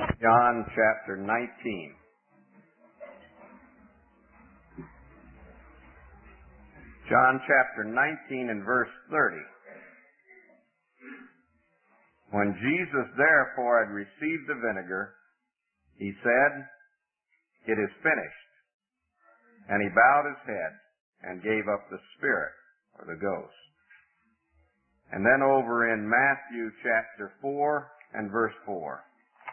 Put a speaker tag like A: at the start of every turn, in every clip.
A: John chapter 19. John chapter 19 and verse 30. When Jesus therefore had received the vinegar, he said, "It is finished." And he bowed his head and gave up the spirit, or the ghost. And then over in Matthew chapter 4 and verse 4.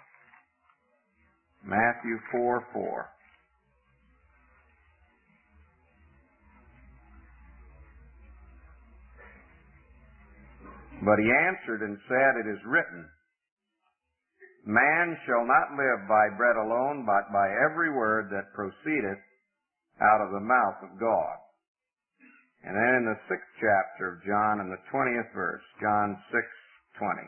A: Matthew 4:4. But he answered and said, "It is written, man shall not live by bread alone, but by every word that proceedeth out of the mouth of God." And then in the 6th chapter of John, in the 20th verse, John 6:20.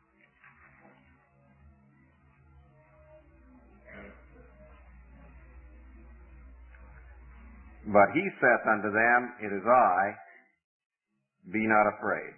A: But he saith unto them, "It is I, be not afraid."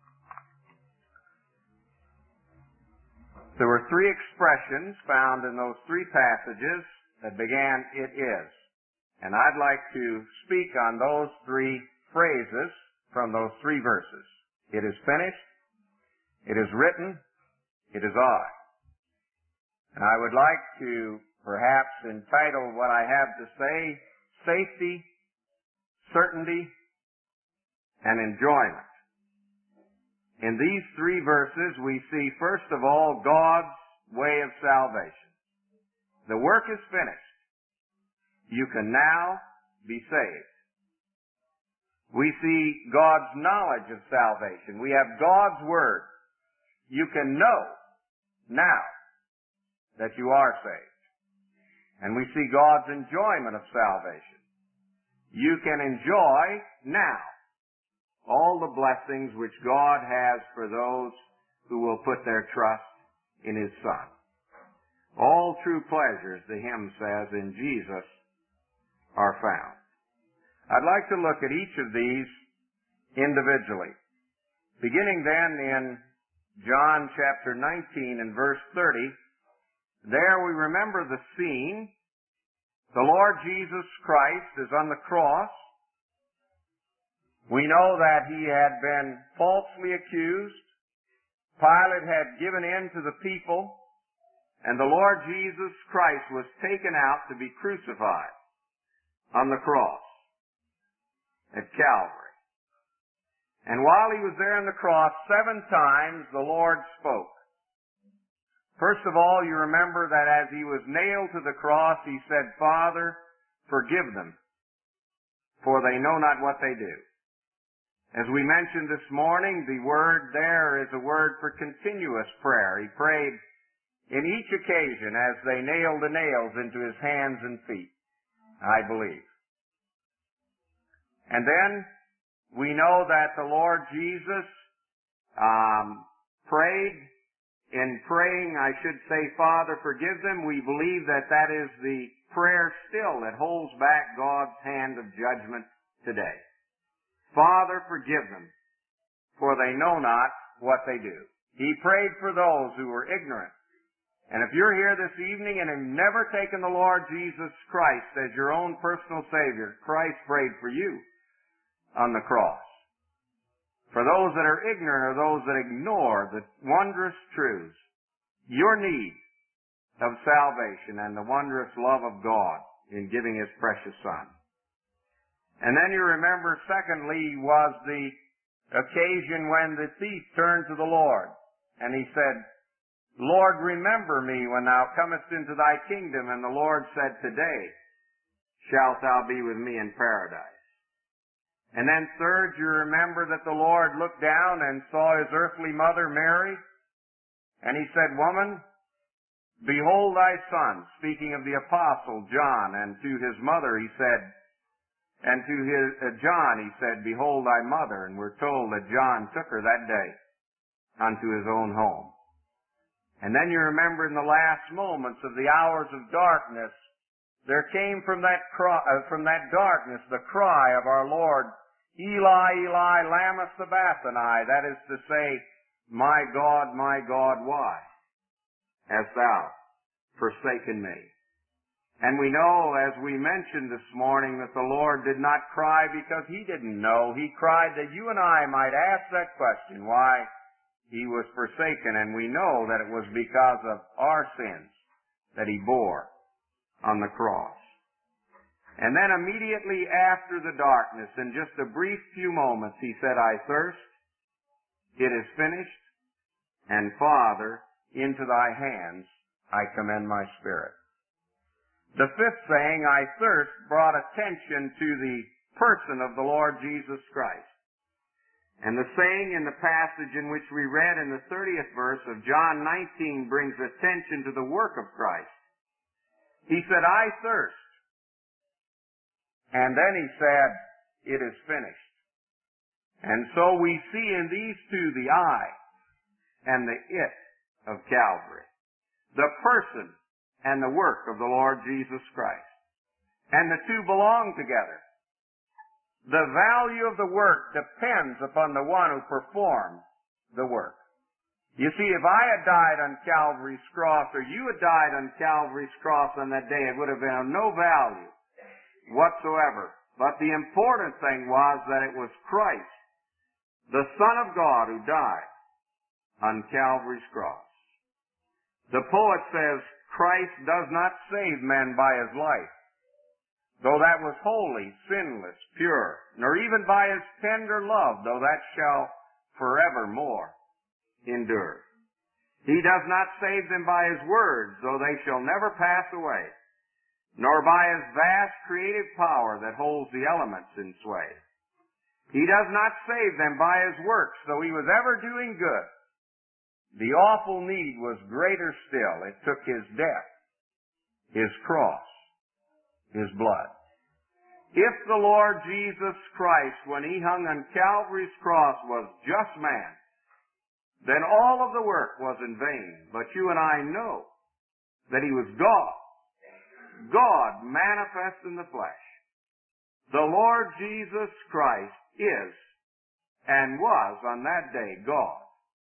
A: There were three expressions found in those three passages that began, "It is." And I'd like to speak on those three phrases from those three verses. It is finished, it is written, it is I. And I would like to perhaps entitle what I have to say, Safety, Certainty, and Enjoyment. In these three verses, we see, first of all, God's way of salvation. The work is finished. You can now be saved. We see God's knowledge of salvation. We have God's Word. You can know now that you are saved. And we see God's enjoyment of salvation. You can enjoy now all the blessings which God has for those who will put their trust in His Son. All true pleasures, the hymn says, in Jesus are found. I'd like to look at each of these individually. Beginning then in John chapter 19 and verse 30, there we remember the scene. The Lord Jesus Christ is on the cross. We know that He had been falsely accused. Pilate had given in to the people, and the Lord Jesus Christ was taken out to be crucified on the cross at Calvary. And while He was there on the cross, 7 times the Lord spoke. First of all, you remember that as He was nailed to the cross, He said, "Father, forgive them, for they know not what they do." As we mentioned this morning, the word there is a word for continuous prayer. He prayed in each occasion as they nailed the nails into His hands and feet, I believe. And then we know that the Lord Jesus prayed. In praying, I should say, "Father, forgive them," we believe that that is the prayer still that holds back God's hand of judgment today. "Father, forgive them, for they know not what they do." He prayed for those who were ignorant. And if you're here this evening and have never taken the Lord Jesus Christ as your own personal Savior, Christ prayed for you on the cross. For those that are ignorant or those that ignore the wondrous truths, your need of salvation and the wondrous love of God in giving His precious Son. And then you remember, secondly, was the occasion when the thief turned to the Lord and he said, "Lord, remember me when thou comest into thy kingdom." And the Lord said, "Today shalt thou be with me in paradise." And then third, you remember that the Lord looked down and saw His earthly mother, Mary, and He said, "Woman, behold thy son," speaking of the apostle John, and to his mother He said, and to John He said, "Behold thy mother." And we're told that John took her that day unto his own home. And then you remember in the last moments of the hours of darkness, there came from that darkness the cry of our Lord, "Eli, Eli, lama sabachthani," that is to say, my God, why hast thou forsaken me. And we know, as we mentioned this morning, that the Lord did not cry because He didn't know. He cried that you and I might ask that question, why He was forsaken. And we know that it was because of our sins that He bore on the cross. And then immediately after the darkness, in just a brief few moments, He said, I thirst, it is finished, and Father, into Thy hands I commend my spirit. The fifth saying, I thirst, brought attention to the person of the Lord Jesus Christ. And the saying in the passage in which we read in the 30th verse of John 19 brings attention to the work of Christ. He said, I thirst. And then He said, it is finished. And so we see in these two the I and the it of Calvary. The person and the work of the Lord Jesus Christ. And the two belong together. The value of the work depends upon the one who performed the work. You see, if I had died on Calvary's cross, or you had died on Calvary's cross on that day, it would have been of no value whatsoever. But the important thing was that it was Christ, the Son of God, who died on Calvary's cross. The poet says, Christ does not save men by His life, though that was holy, sinless, pure, nor even by His tender love, though that shall forevermore endure. He does not save them by His words, though they shall never pass away, nor by His vast creative power that holds the elements in sway. He does not save them by His works, though He was ever doing good. The awful need was greater still. It took His death, His cross, His blood. If the Lord Jesus Christ, when He hung on Calvary's cross, was just man, then all of the work was in vain. But you and I know that He was God, God manifest in the flesh. The Lord Jesus Christ is and was on that day God.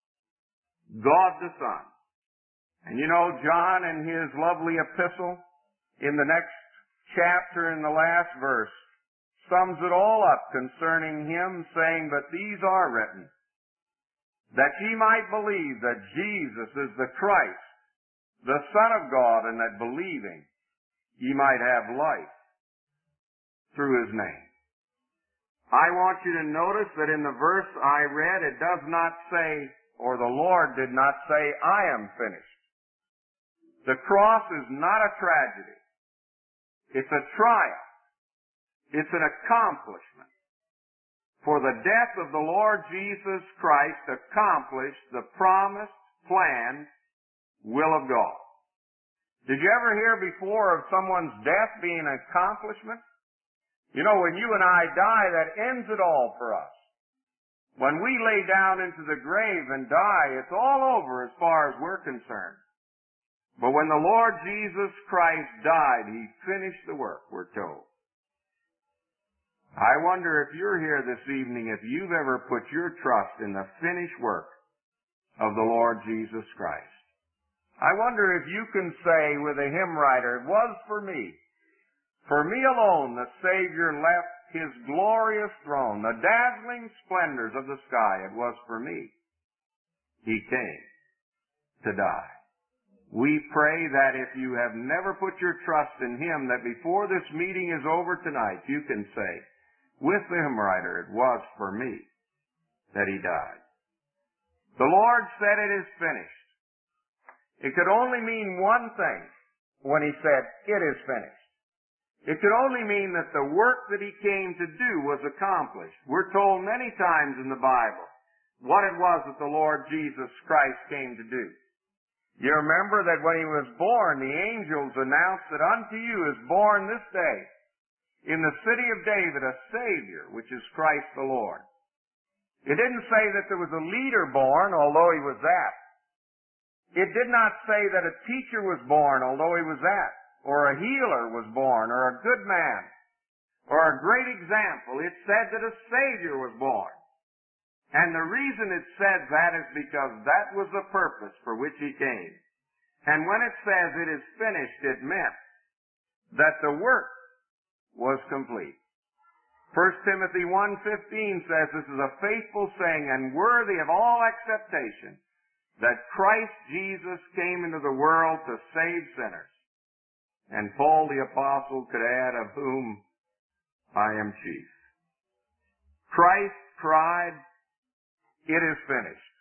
A: God the Son. And you know, John in his lovely epistle, in the next chapter in the last verse, sums it all up concerning Him, saying, but these are written, that ye might believe that Jesus is the Christ, the Son of God, and that believing ye might have life through His name. I want you to notice that in the verse I read, it does not say, or the Lord did not say, I am finished. The cross is not a tragedy. It's a triumph. It's an accomplishment. For the death of the Lord Jesus Christ accomplished the promised, planned will of God. Did you ever hear before of someone's death being an accomplishment? You know, when you and I die, that ends it all for us. When we lay down into the grave and die, it's all over as far as we're concerned. But when the Lord Jesus Christ died, He finished the work, we're told. I wonder if you're here this evening, if you've ever put your trust in the finished work of the Lord Jesus Christ. I wonder if you can say with a hymn writer, it was for me alone the Savior left His glorious throne, the dazzling splendors of the sky, it was for me He came to die. We pray that if you have never put your trust in Him, that before this meeting is over tonight, you can say, with the hymn writer, it was for me that He died. The Lord said it is finished. It could only mean one thing when He said, it is finished. It could only mean that the work that He came to do was accomplished. We're told many times in the Bible what it was that the Lord Jesus Christ came to do. You remember that when He was born, the angels announced that unto you is born this day in the city of David a Savior, which is Christ the Lord. It didn't say that there was a leader born, although he was that. It did not say that a teacher was born, although he was that. Or a healer was born, or a good man, or a great example. It said that a Savior was born. And the reason it said that is because that was the purpose for which He came. And when it says it is finished, it meant that the work was complete. 1 Timothy 1:15 says this is a faithful saying and worthy of all acceptation, that Christ Jesus came into the world to save sinners. And Paul the Apostle could add, of whom I am chief. Christ cried, "It is finished."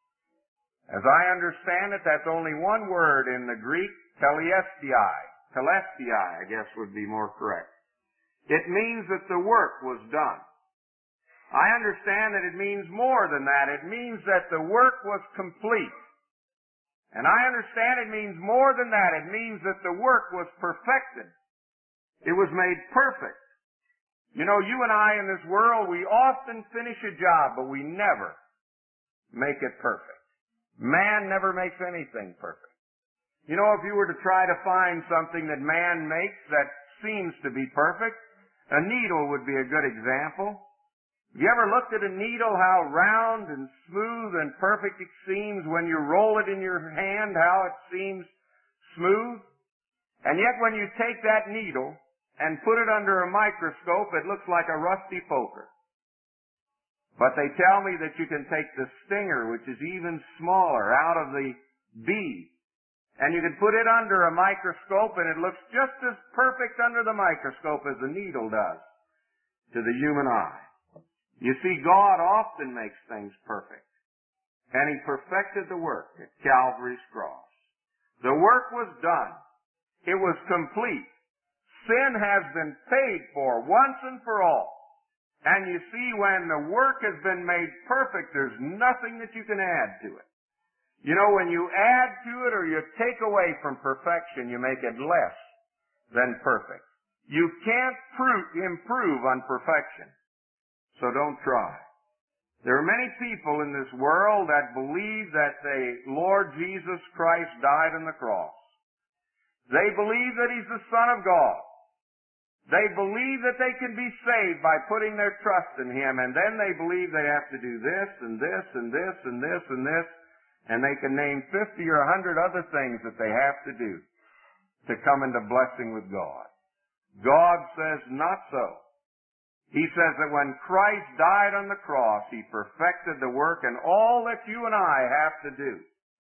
A: As I understand it, that's only one word in the Greek, telestai. Telestai, I guess would be more correct. It means that the work was done. I understand that it means more than that. It means that the work was complete. And I understand it means more than that. It means that the work was perfected. It was made perfect. You know, you and I in this world, we often finish a job, but we never make it perfect. Man never makes anything perfect. You know, if you were to try to find something that man makes that seems to be perfect, a needle would be a good example. Have you ever looked at a needle, how round and smooth and perfect it seems when you roll it in your hand, how it seems smooth? And yet when you take that needle and put it under a microscope, it looks like a rusty poker. But they tell me that you can take the stinger, which is even smaller, out of the bead, and you can put it under a microscope, and it looks just as perfect under the microscope as the needle does to the human eye. You see, God often makes things perfect. And He perfected the work at Calvary's cross. The work was done. It was complete. Sin has been paid for once and for all. And you see, when the work has been made perfect, there's nothing that you can add to it. You know, when you add to it or you take away from perfection, you make it less than perfect. You can't improve on perfection. So don't try. There are many people in this world that believe that the Lord Jesus Christ died on the cross. They believe that He's the Son of God. They believe that they can be saved by putting their trust in Him, and then they believe they have to do this and this and this and this and this, and they can name 50 or 100 other things that they have to do to come into blessing with God. God says not so. He says that when Christ died on the cross, He perfected the work, and all that you and I have to do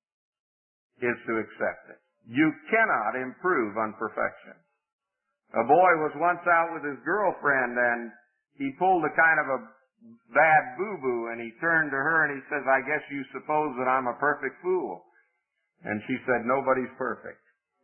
A: is to accept it. You cannot improve on perfection. A boy was once out with his girlfriend, and he pulled a kind of a bad boo-boo, and he turned to her and he says, "I guess you suppose that I'm a perfect fool." And she said, "Nobody's perfect."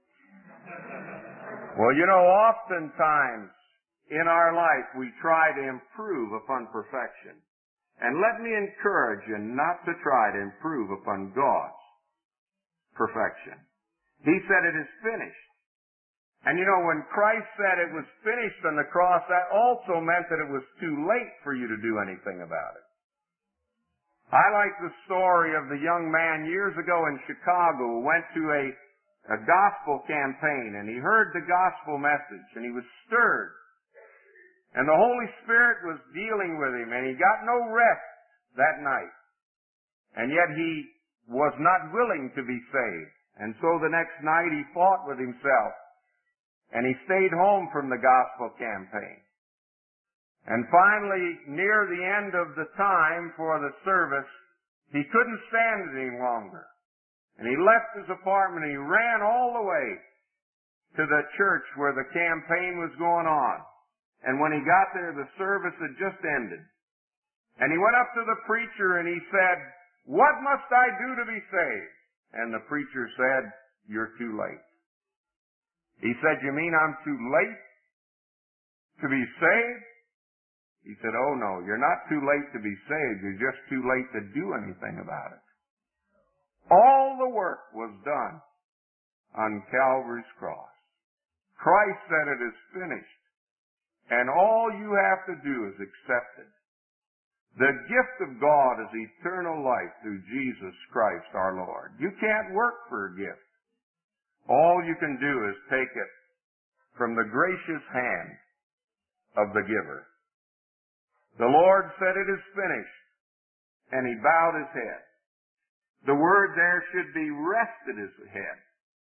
A: Well, you know, oftentimes in our life we try to improve upon perfection. And let me encourage you not to try to improve upon God's perfection. He said it is finished. And you know, when Christ said it was finished on the cross, that also meant that it was too late for you to do anything about it. I like the story of the young man years ago in Chicago who went to a gospel campaign, and he heard the gospel message, and he was stirred. And the Holy Spirit was dealing with him, and he got no rest that night. And yet he was not willing to be saved. And so the next night he fought with himself. And he stayed home from the gospel campaign. And finally, near the end of the time for the service, he couldn't stand it any longer. And he left his apartment and he ran all the way to the church where the campaign was going on. And when he got there, the service had just ended. And he went up to the preacher and he said, "What must I do to be saved?" And the preacher said, "You're too late." He said, "You mean I'm too late to be saved?" He said, "Oh no, you're not too late to be saved. You're just too late to do anything about it." All the work was done on Calvary's cross. Christ said it is finished. And all you have to do is accept it. The gift of God is eternal life through Jesus Christ our Lord. You can't work for a gift. All you can do is take it from the gracious hand of the giver. The Lord said it is finished, and He bowed His head. The word there should be rested His head.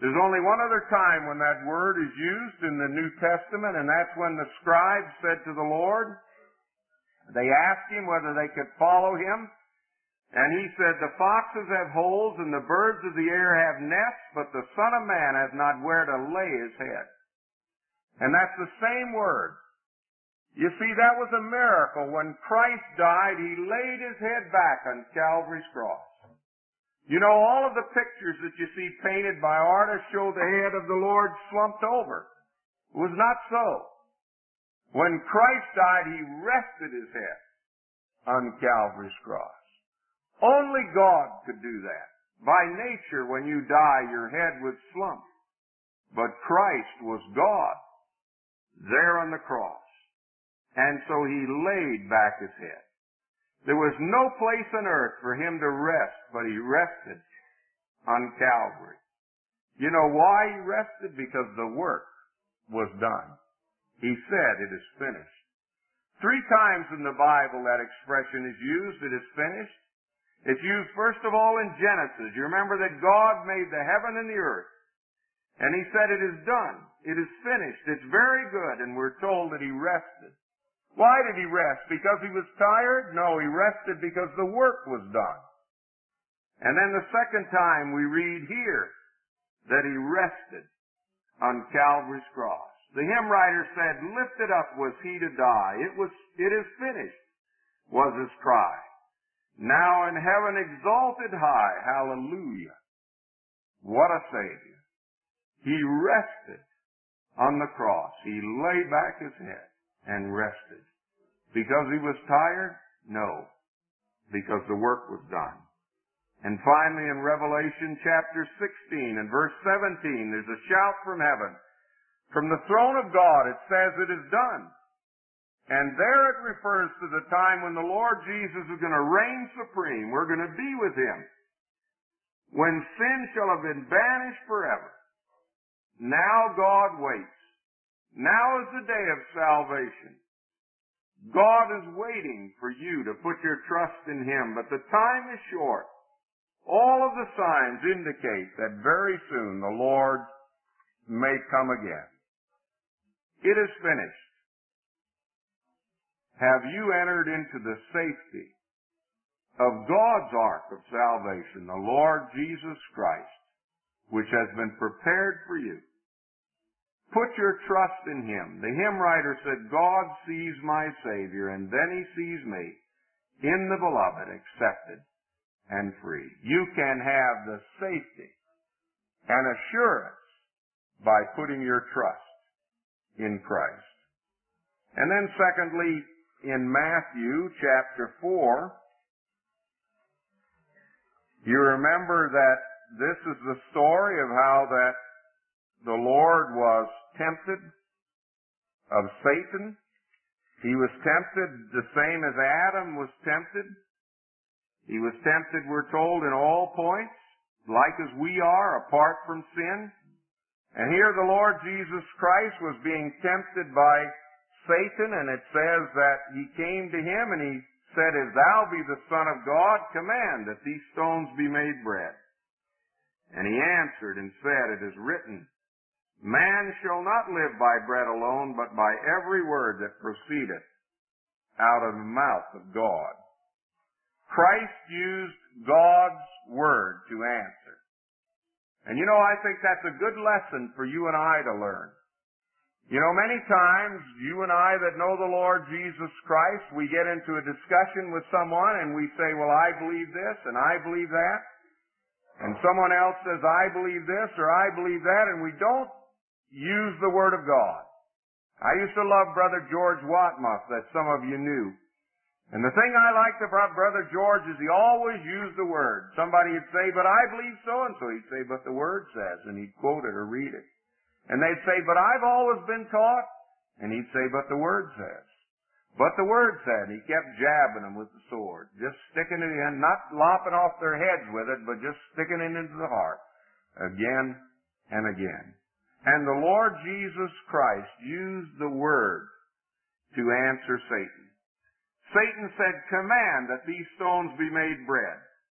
B: There's only one other time when that word is used in the New Testament, and that's when the scribes said to the Lord, they asked him whether they could follow him, and he said, the foxes have holes and the birds of the air have nests, but the Son of Man has not where to lay his head. And that's the same word. You see, that was a miracle. When Christ died, he laid his head back on Calvary's cross. You know, all of the pictures that you see painted by artists show the head of the Lord slumped over. It was not so. When Christ died, he rested his head on Calvary's cross. Only God could do that. By nature, when you die, your head would slump. But Christ was God there on the cross. And so he laid back his head. There was no place on earth for him to rest, but he rested on Calvary. You know why he rested? Because the work was done. He said, it is finished. 3 times in the Bible that expression is used, it is finished. It's used first of all in Genesis. You remember that God made the heaven and the earth. And he said, it is done. It is finished. It's very good. And we're told that he rested. Why did he rest? Because he was tired? No, he rested because the work was done. And then the second time we read here that he rested on Calvary's cross. The hymn writer said, lifted up was he to die. It is finished, was his cry. Now in heaven exalted high, hallelujah. What a Savior. He rested on the cross. He lay back his head and rested. Because he was tired? No. Because the work was done. And finally in Revelation chapter 16 and verse 17, there's a shout from heaven. From the throne of God it says it is done. And there it refers to the time when the Lord Jesus is going to reign supreme. We're going to be with him. When sin shall have been banished forever. Now God waits. Now is the day of salvation. God is waiting for you to put your trust in him, but the time is short. All of the signs indicate that very soon the Lord may come again. It is finished. Have you entered into the safety of God's ark of salvation, the Lord Jesus Christ, which has been prepared for you? Put your trust in him. The hymn writer said, God sees my Savior, and then he sees me in the beloved, accepted and free. You can have the safety and assurance by putting your trust in Christ. And then secondly, in Matthew chapter 4, you remember that this is the story of how that the Lord was tempted of Satan. He was tempted the same as Adam was tempted. He was tempted, we're told, in all points, like as we are, apart from sin. And here the Lord Jesus Christ was being tempted by Satan, and it says that he came to him and he said, if thou be the Son of God, command that these stones be made bread. And he answered and said, it is written, man shall not live by bread alone, but by every word that proceedeth out of the mouth of God. Christ used God's word to answer. And you know, I think that's a good lesson for you and I to learn. You know, many times, you and I that know the Lord Jesus Christ, we get into a discussion with someone and we say, well, I believe this and I believe that. And someone else says, I believe this or I believe that, and we don't use the Word of God. I used to love Brother George Watmuff, that some of you knew. And the thing I liked about Brother George is he always used the Word. Somebody would say, but I believe so-and-so. He'd say, but the Word says, and he'd quote it or read it. And they'd say, but I've always been taught. And he'd say, but the Word says. But the Word said. He kept jabbing them with the sword. Just sticking it in, not lopping off their heads with it, but just sticking it into the heart. Again and again. And the Lord Jesus Christ used the Word to answer Satan. Satan said, command that these stones be made bread.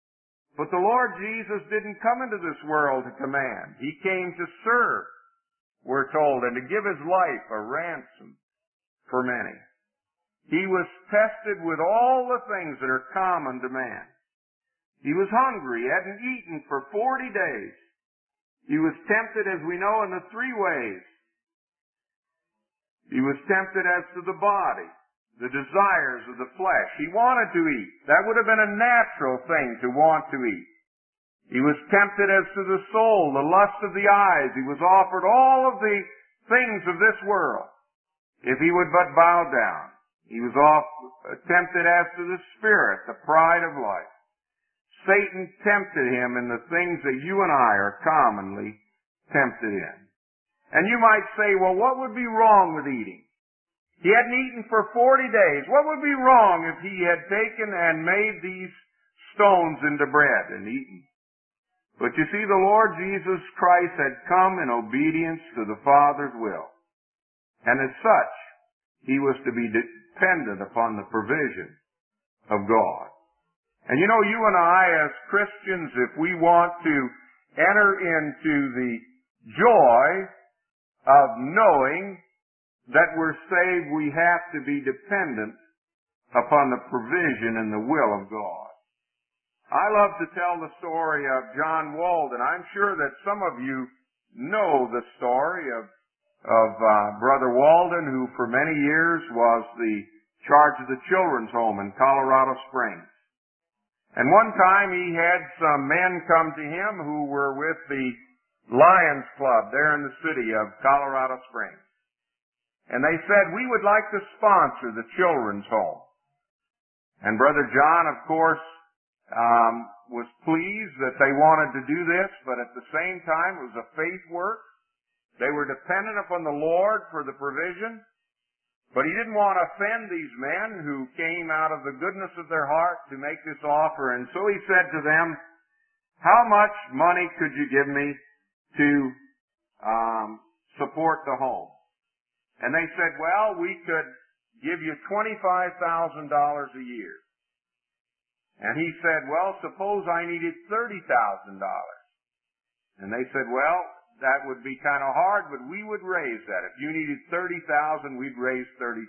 B: But the Lord Jesus didn't come into this world to command. He came to serve, we're told, and to give His life a ransom for many. He was tested with all the things that are common to man. He was hungry, hadn't eaten for 40 days. He was tempted, as we know, in the three ways. He was tempted as to the body, the desires of the flesh. He wanted to eat. That would have been a natural thing to want to eat. He was tempted as to the soul, the lust of the eyes. He was offered all of the things of this world, if he would but bow down. He was tempted as to the spirit, the pride of life. Satan tempted him in the things that you and I are commonly tempted in. And you might say, well, what would be wrong with eating? He hadn't eaten for 40 days. What would be wrong if he had taken and made these stones into bread and eaten? But you see, the Lord Jesus Christ had come in obedience to the Father's will. And as such, he was to be dependent upon the provision of God. And you know, you and I as Christians, if we want to enter into the joy of knowing that we're saved, we have to be dependent upon the provision and the will of God. I love to tell the story of John Walden. I'm sure that some of you know the story of Brother Walden, who for many years was the charge of the children's home in Colorado Springs. And one time he had some men come to him who were with the Lions Club there in the city of Colorado Springs. And they said, we would like to sponsor the children's home. And Brother John, of course, was pleased that they wanted to do this, but at the same time it was a faith work. They were dependent upon the Lord for the provision. But he didn't want to offend these men who came out of the goodness of their heart to make this offer. And so he said to them, how much money could you give me to support the home? And they said, well, we could give you $25,000 a year. And he said, well, suppose I needed $30,000. And they said, well, that would be kind of hard, but we would raise that. If you needed $30,000, we'd raise $30,000.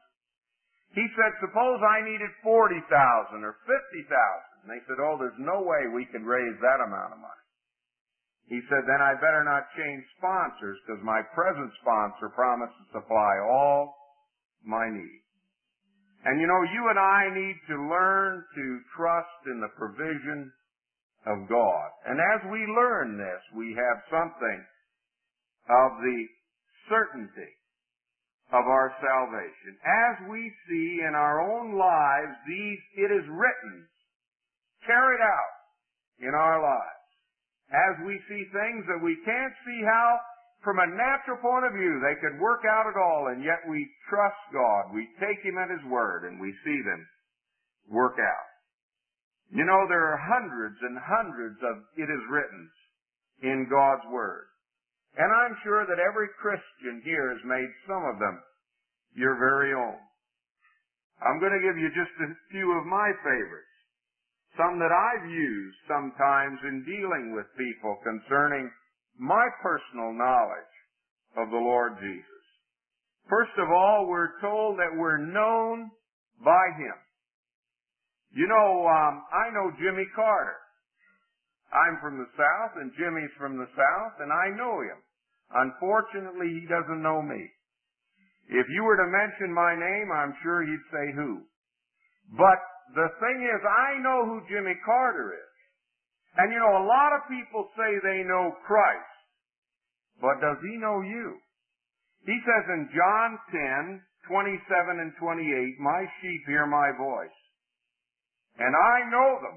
B: He said, suppose I needed $40,000 or $50,000. And they said, oh, there's no way we could raise that amount of money. He said, then I better not change sponsors, because my present sponsor promised to supply all my needs. And you know, you and I need to learn to trust in the provision of God. And as we learn this, we have something of the certainty of our salvation. As we see in our own lives, it is written, carried out in our lives. As we see things that we can't see how, from a natural point of view, they could work out at all, and yet we trust God. We take Him at His word, and we see them work out. You know, there are hundreds and hundreds of it is written in God's Word. And I'm sure that every Christian here has made some of them your very own. I'm going to give you just a few of my favorites. Some that I've used sometimes in dealing with people concerning my personal knowledge of the Lord Jesus. First of all, we're told that we're known by Him. You know, I know Jimmy Carter. I'm from the South, and Jimmy's from the South, and I know him. Unfortunately, he doesn't know me. If you were to mention my name, I'm sure he'd say who. But the thing is, I know who Jimmy Carter is. And you know, a lot of people say they know Christ. But does he know you? He says in John 10:27 and 28, my sheep hear my voice. And I know them.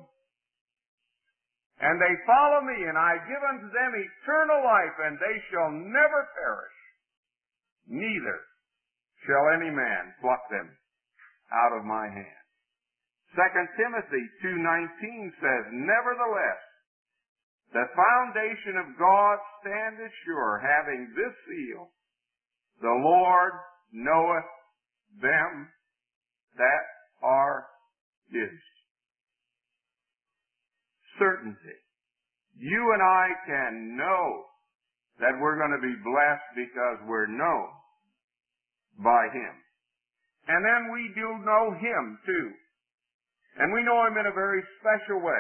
B: And they follow me, and I give unto them eternal life, and they shall never perish. Neither shall any man pluck them out of my hand. 2 Timothy 2:19 says, nevertheless, the foundation of God standeth sure, having this seal, the Lord knoweth them that are his. certainty. You and I can know that we're going to be blessed because we're known by Him. And then we do know Him too. And we know Him in a very special way.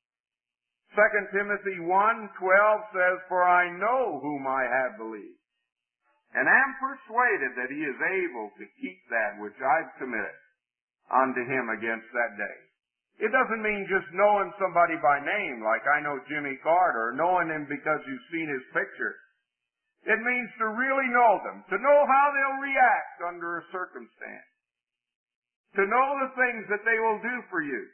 B: 2 Timothy 1:12 says, "For I know whom I have believed, and am persuaded that He is able to keep that which I've committed unto Him against that day." It doesn't mean just knowing somebody by name, like I know Jimmy Carter, or knowing him because you've seen his picture. It means to really know them, to know how they'll react under a circumstance, to know the things that they will do for you,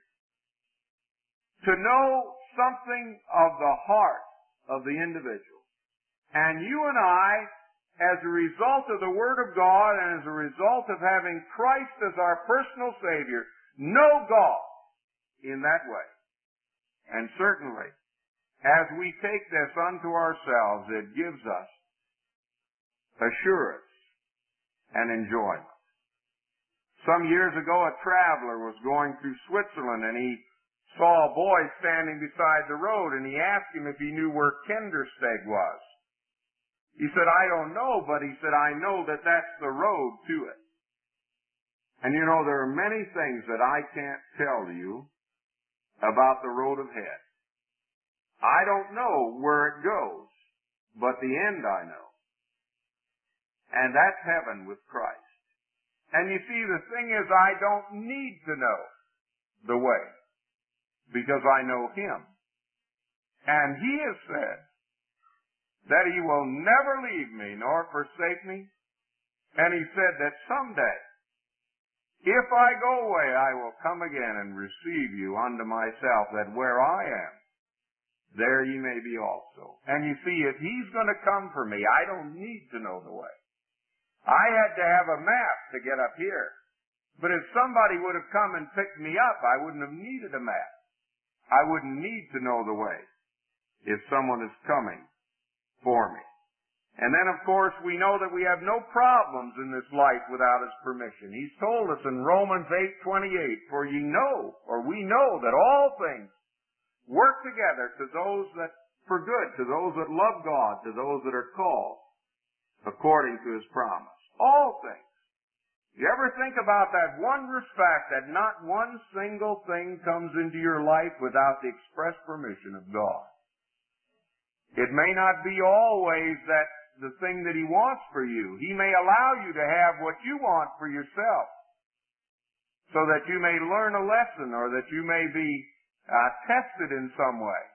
B: to know something of the heart of the individual. And you and I, as a result of the Word of God and as a result of having Christ as our personal Savior, know God in that way. And certainly, as we take this unto ourselves, it gives us assurance and enjoyment. Some years ago, a traveler was going through Switzerland, and he saw a boy standing beside the road, and he asked him if he knew where Kindersteg was. He said, "I don't know," but he said, "I know that that's the road to it." And you know, there are many things that I can't tell you about the road ahead. I don't know where it goes, but the end I know. And that's heaven with Christ. And you see, the thing is, I don't need to know the way, because I know Him. And He has said that He will never leave me nor forsake me. And He said that someday, if I go away, I will come again and receive you unto myself, that where I am, there ye may be also. And you see, if He's going to come for me, I don't need to know the way. I had to have a map to get up here. But if somebody would have come and picked me up, I wouldn't have needed a map. I wouldn't need to know the way if someone is coming for me. And then, of course, we know that we have no problems in this life without His permission. He's told us in Romans 8:28, "For ye know," or we know, "that all things work together to those that, for good, to those that love God, to those that are called according to His promise." All things. You ever think about that one respect that not one single thing comes into your life without the express permission of God? It may not be always that the thing that He wants for you. He may allow you to have what you want for yourself, so that you may learn a lesson, or that you may be tested in some way.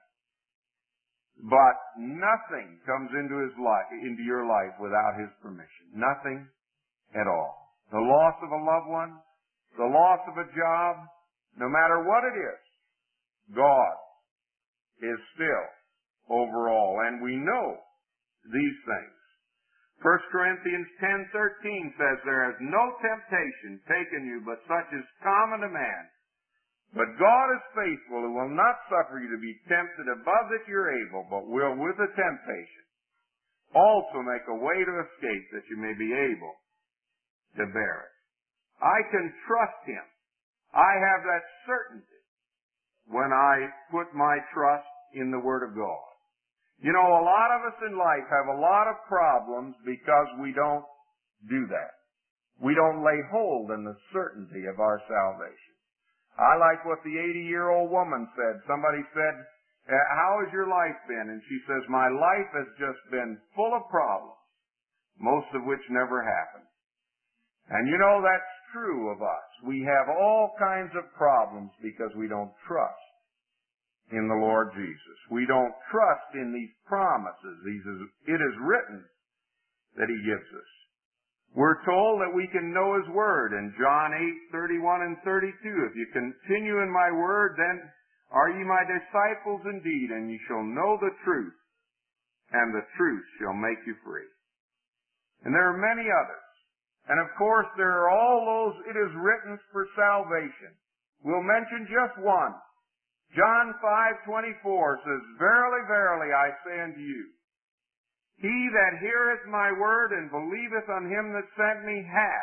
B: But nothing comes into your life without His permission. Nothing at all. The loss of a loved one, the loss of a job, no matter what it is, God is still over all. And we know these things. 1 Corinthians 10:13 says, "There is no temptation taken you but such as common to man. But God is faithful, who will not suffer you to be tempted above that you're able, but will with the temptation also make a way to escape, that you may be able to bear it." I can trust Him. I have that certainty when I put my trust in the Word of God. You know, a lot of us in life have a lot of problems because we don't do that. We don't lay hold in the certainty of our salvation. I like what the 80-year-old woman said. Somebody said, "How has your life been?" And she says, "My life has just been full of problems, most of which never happened." And you know, that's true of us. We have all kinds of problems because we don't trust in the Lord Jesus. We don't trust in these promises. It is written that He gives us. We're told that we can know His Word in John 8:31 and 32. "If you continue in my Word, then are ye my disciples indeed, and ye shall know the truth, and the truth shall make you free." And there are many others. And of course, there are all those "it is written" for salvation. We'll mention just one. John 5:24 says, "Verily, verily, I say unto you, he that heareth my word and believeth on Him that sent me hath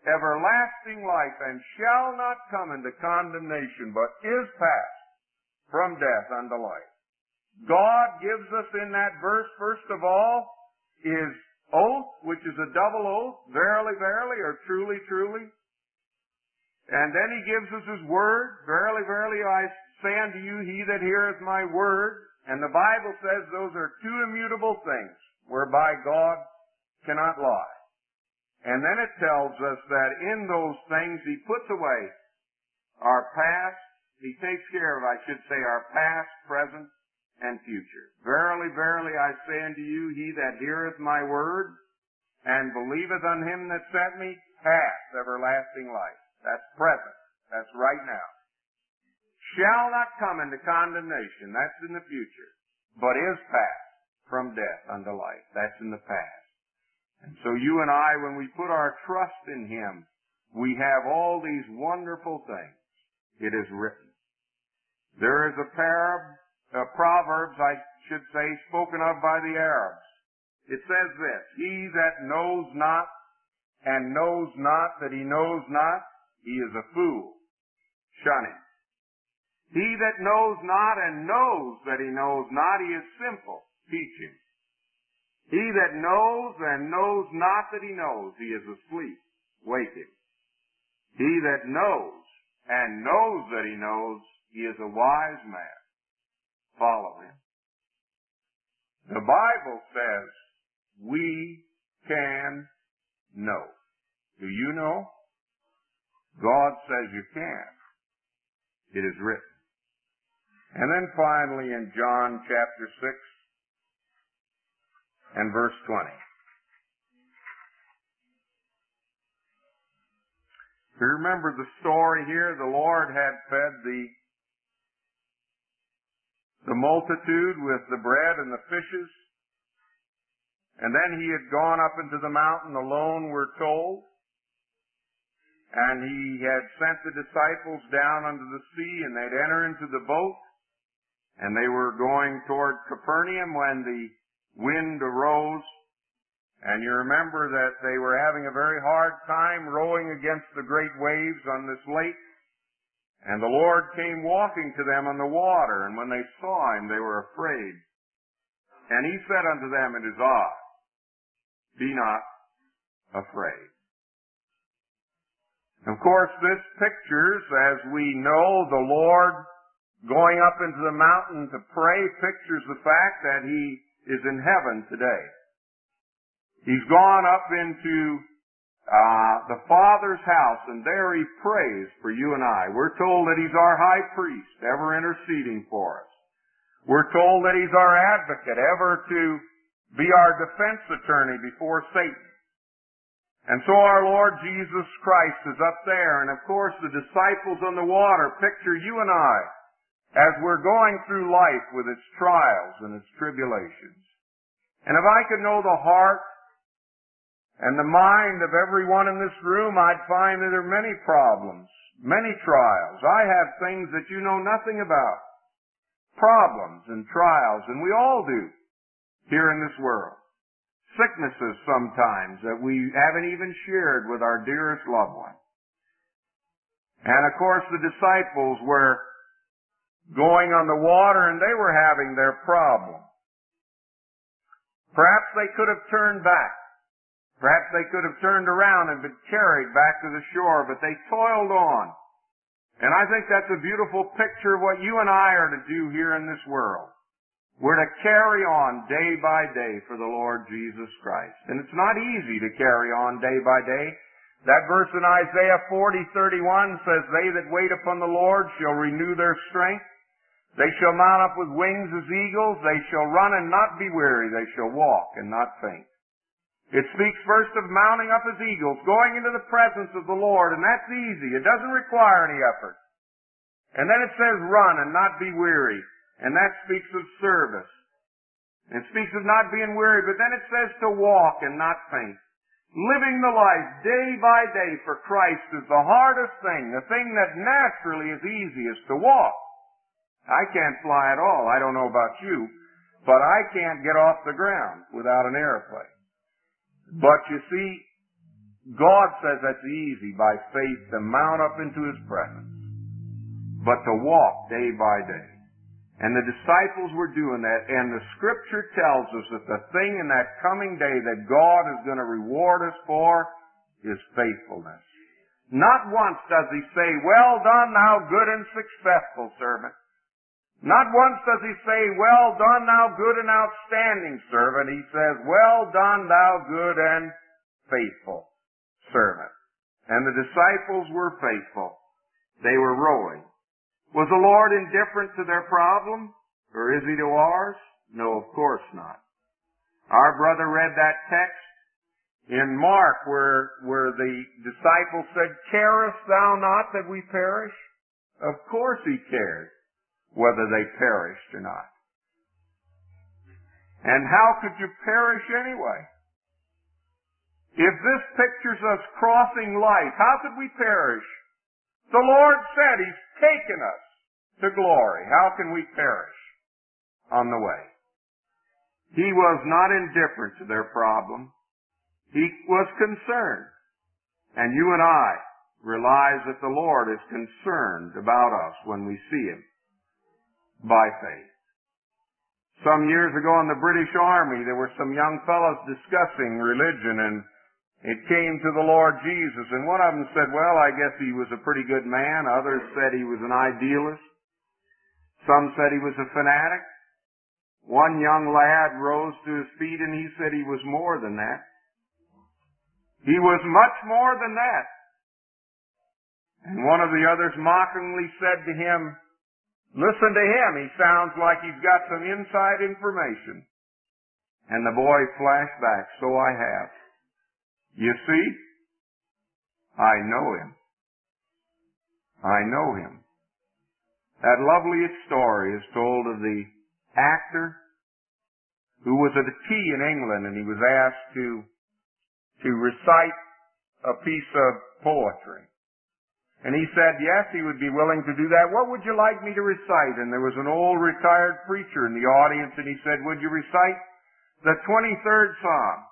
B: everlasting life, and shall not come into condemnation, but is passed from death unto life. God gives us in that verse, first of all, His oath, which is a double oath, verily, verily, or truly, truly. And then He gives us His word, verily, verily, I say unto you, he that heareth my word. And the Bible says those are two immutable things, whereby God cannot lie. And then it tells us that in those things He puts away our past, He takes care of, I should say, our past, present, and future. Verily, verily, I say unto you, he that heareth my word, and believeth on Him that sent me, hath everlasting life. That's present. That's right now. Shall not come into condemnation. That's in the future. But is passed from death unto life. That's in the past. And so you and I, when we put our trust in Him, we have all these wonderful things. It is written. There is a Proverbs, I should say, spoken of by the Arabs. It says this, he that knows not and knows not that he knows not, he is a fool. Shun him. He that knows not and knows that he knows not, he is simple. Teach him. He that knows and knows not that he knows, he is asleep. Wake him. He that knows and knows that he knows, he is a wise man. Follow him. The Bible says we can know. Do you know? God says you can. It is written. And then finally in John chapter 6 and verse 20. You remember the story here? The Lord had fed the multitude with the bread and the fishes. And then He had gone up into the mountain alone, we're told. And He had sent the disciples down unto the sea, and they'd enter into the boat. And they were going toward Capernaum when the wind arose. And you remember that they were having a very hard time rowing against the great waves on this lake. And the Lord came walking to them on the water, and when they saw Him, they were afraid. And He said unto them, it is I. Be not afraid. Of course, this pictures, as we know, the Lord going up into the mountain to pray, pictures the fact that He is in heaven today. He's gone up into the Father's house, and there He prays for you and I. We're told that He's our high priest, ever interceding for us. We're told that He's our advocate, ever to be our defense attorney before Satan. And so our Lord Jesus Christ is up there, and of course the disciples on the water picture you and I as we're going through life with its trials and its tribulations. And if I could know the heart and the mind of everyone in this room, I'd find that there are many problems, many trials. I have things that you know nothing about. Problems and trials, and we all do here in this world. Sicknesses sometimes that we haven't even shared with our dearest loved one. And of course the disciples were going on the water and they were having their problem. Perhaps they could have turned back. Perhaps they could have turned around and been carried back to the shore, but they toiled on. And I think that's a beautiful picture of what you and I are to do here in this world. We're to carry on day by day for the Lord Jesus Christ. And it's not easy to carry on day by day. That verse in Isaiah 40:31 says, they that wait upon the Lord shall renew their strength. They shall mount up with wings as eagles. They shall run and not be weary. They shall walk and not faint. It speaks first of mounting up as eagles, going into the presence of the Lord, and that's easy. It doesn't require any effort. And then it says run and not be weary, and that speaks of service. It speaks of not being weary, but then it says to walk and not faint. Living the life day by day for Christ is the hardest thing. The thing that naturally is easy is to walk. I can't fly at all. I don't know about you, but I can't get off the ground without an airplane. But you see, God says that's easy by faith to mount up into His presence. But to walk day by day. And the disciples were doing that, and the Scripture tells us that the thing in that coming day that God is going to reward us for is faithfulness. Not once does He say, "Well done, thou good and successful servant." Not once does He say, "Well done, thou good and outstanding servant." He says, "Well done, thou good and faithful servant." And the disciples were faithful. They were rowing. Was the Lord indifferent to their problem? Or is He to ours? No, of course not. Our brother read that text in Mark where the disciples said, "Carest thou not that we perish?" Of course He cared whether they perished or not. And how could you perish anyway? If this pictures us crossing life, how could we perish? The Lord said He's taken us to glory. How can we perish on the way? He was not indifferent to their problem. He was concerned. And you and I realize that the Lord is concerned about us when we see Him by faith. Some years ago in the British Army, there were some young fellows discussing religion, and it came to the Lord Jesus, and one of them said, "Well, I guess He was a pretty good man." Others said He was an idealist. Some said He was a fanatic. One young lad rose to his feet and he said He was more than that. He was much more than that. And one of the others mockingly said to him, "Listen to him. He sounds like he's got some inside information." And the boy flashed back, "So I have. You see, I know Him. I know Him." That loveliest story is told of the actor who was at a tea in England, and he was asked to recite a piece of poetry. And he said, yes, he would be willing to do that. "What would you like me to recite?" And there was an old retired preacher in the audience, and he said, "Would you recite the 23rd Psalm?"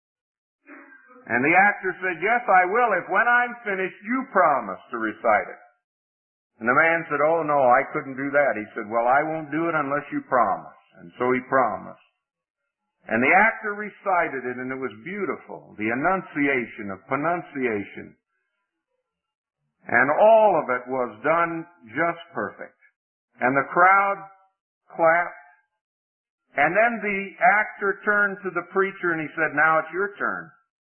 B: And the actor said, "Yes, I will, if when I'm finished you promise to recite it." And the man said, "Oh, no, I couldn't do that." He said, "Well, I won't do it unless you promise." And so he promised. And the actor recited it, and it was beautiful. The enunciation of pronunciation. And all of it was done just perfect. And the crowd clapped. And then the actor turned to the preacher and he said, "Now it's your turn."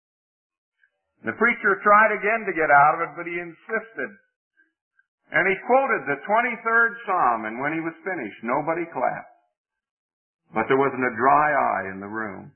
B: The preacher tried again to get out of it, but he insisted. And he quoted the 23rd Psalm, and when he was finished, nobody clapped. But there wasn't a dry eye in the room.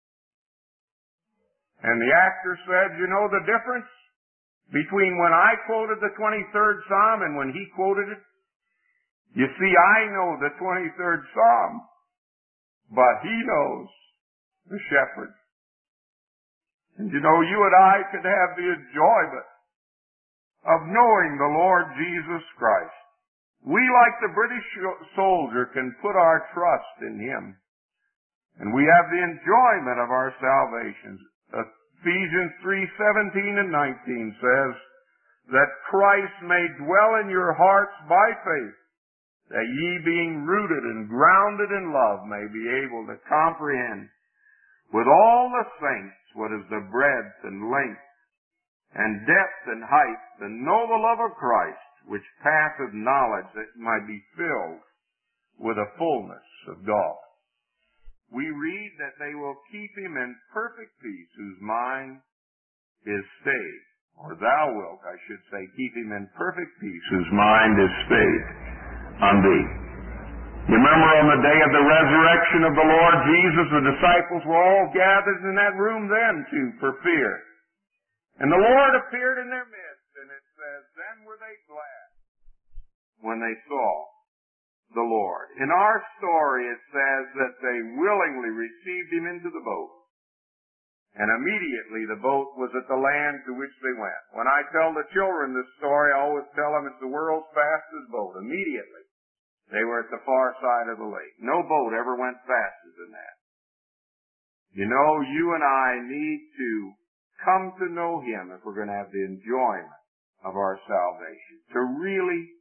B: And the actor said, "You know the difference between when I quoted the 23rd Psalm and when he quoted it? You see, I know the 23rd Psalm, but he knows the shepherd." And you know, you and I could have the enjoyment of knowing the Lord Jesus Christ. We, like the British soldier, can put our trust in Him. And we have the enjoyment of our salvation. Ephesians 3:17 and 19 says that Christ may dwell in your hearts by faith, that ye being rooted and grounded in love may be able to comprehend with all the saints what is the breadth and length and depth and height, and know the love of Christ, which passeth knowledge, that might be filled with the fullness of God. We read that they will keep him in perfect peace, whose mind is stayed. Or thou wilt, I should say, keep him in perfect peace, whose mind is stayed on thee. You remember on the day of the resurrection of the Lord Jesus, the disciples were all gathered in that room then too, for fear. And the Lord appeared in their midst, and it says, then were they glad when they saw the Lord. In our story it says that they willingly received him into the boat. And immediately the boat was at the land to which they went. When I tell the children this story, I always tell them it's the world's fastest boat. Immediately they were at the far side of the lake. No boat ever went faster than that. You know, you and I need to come to know him if we're going to have the enjoyment of our salvation. To really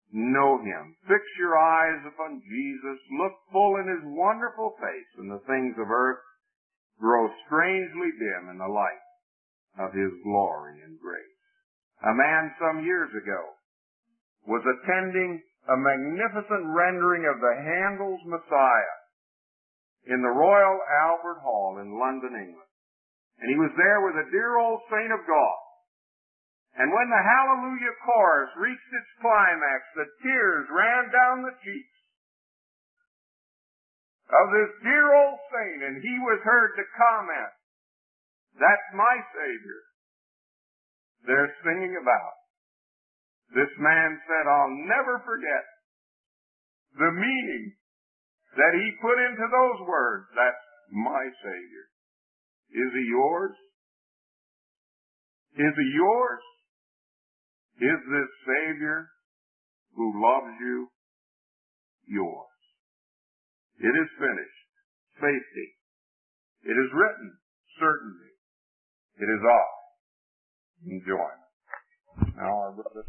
B: know Him. Fix your eyes upon Jesus. Look full in His wonderful face, and the things of earth grow strangely dim in the light of His glory and grace. A man some years ago was attending a magnificent rendering of the Handel's Messiah in the Royal Albert Hall in London, England. And he was there with a dear old saint of God. And when the Hallelujah chorus reached its climax, the tears ran down the cheeks of this dear old saint, and he was heard to comment, "That's my Savior they're singing about." This man said, "I'll never forget the meaning that he put into those words. That's my Savior. Is He yours? Is He yours? Is this Savior who loves you yours?" It is finished. Safety. It is written. Certainty. It is ours. Enjoyment. Now our brother